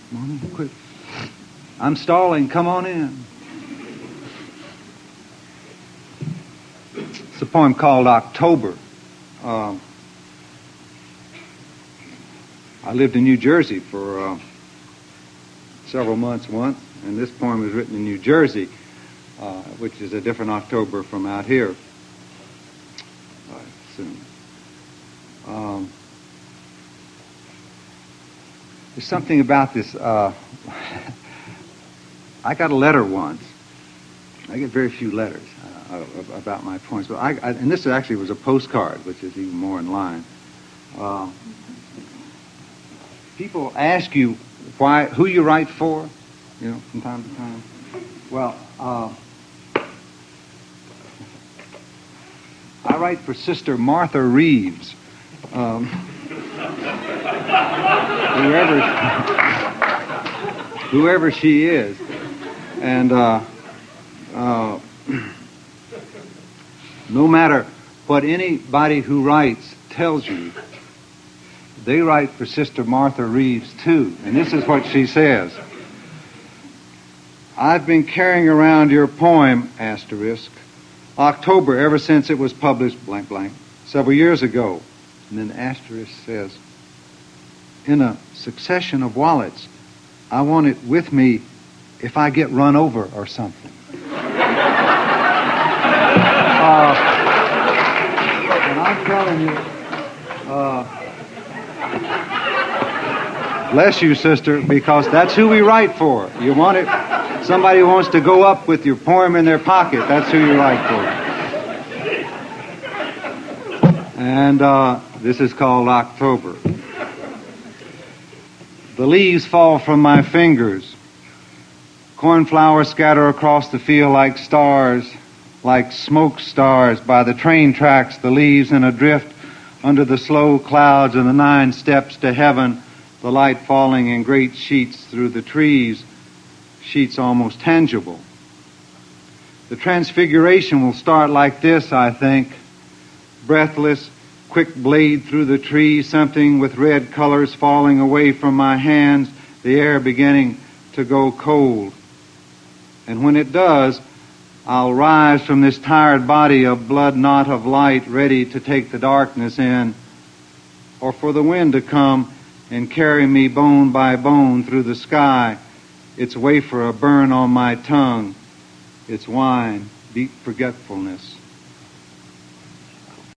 Come on in, quick. I'm stalling. Come on in. It's a poem called October. I lived in New Jersey for several months once, and this poem was written in New Jersey, which is a different October from out here. Soon. There's something about this. I got a letter once. I get very few letters about my poems, but and this actually was a postcard, which is even more in line. People ask you who you write for, from time to time. Well, I write for Sister Martha Reeves. Whoever she is, and no matter what anybody who writes tells you, they write for Sister Martha Reeves too. And this is what she says: I've been carrying around your poem, October, ever since it was published, blank, blank, several years ago. And then asterisk says, in a succession of wallets, I want it with me if I get run over or something. And I'm telling you, bless you, sister, because that's who we write for. You want it, somebody who wants to go up with your poem in their pocket, that's who you write for. And this is called October. The leaves fall from my fingers. Cornflowers scatter across the field like stars, like smoke stars by the train tracks, the leaves in a drift under the slow clouds and the 9 steps to heaven, the light falling in great sheets through the trees, sheets almost tangible. The transfiguration will start like this, I think. Breathless, quick blade through the trees, something with red colors falling away from my hands, the air beginning to go cold. And when it does, I'll rise from this tired body, a blood knot of light, ready to take the darkness in, or for the wind to come and carry me bone by bone through the sky, its wafer a burn on my tongue, its wine, deep forgetfulness.